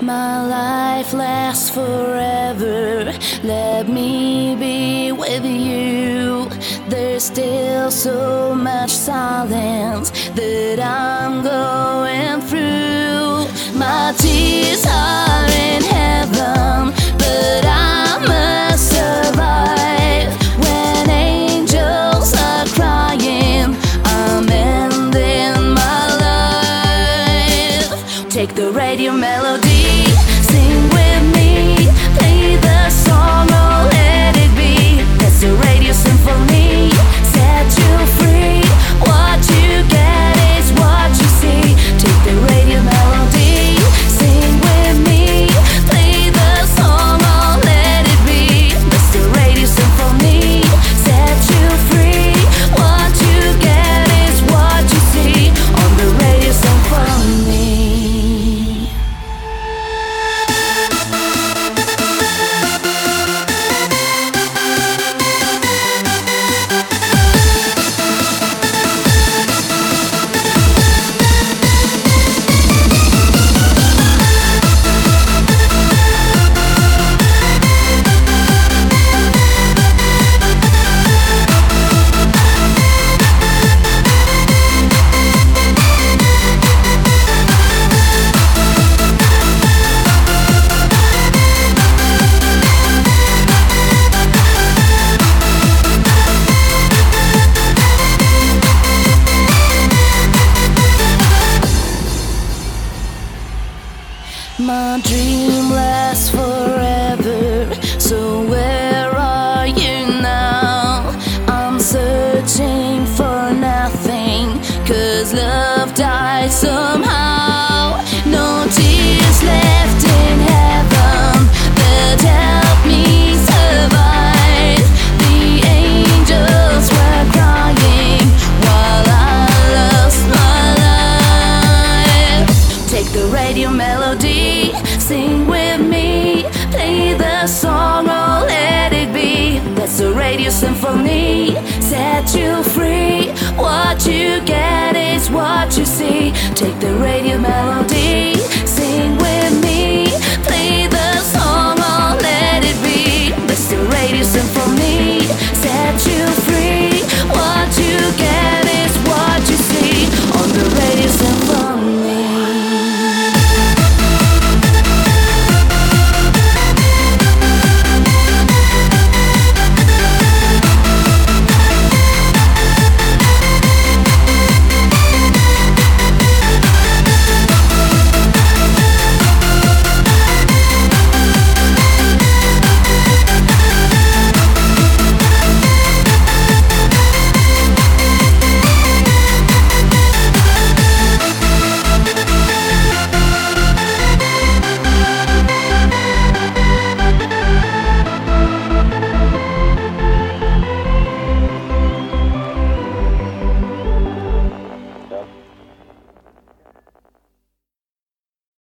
My life lasts forever. Let me be with you. There's still so much silence that I'm going through. My tears are in heaven, but I must survive. When angels are crying, I'm ending my life. Take the radio melody, sing with me, play the song, oh let it be. That's the radio symphony, set you free. What you get is what you see. Take the radio melody, sing with me, play the song, oh let it be. That's the radio symphony, set you free. What you get is what you see on the radio symphony. My dream lasts forever, so where are you now? I'm searching for nothing, 'cause love dies so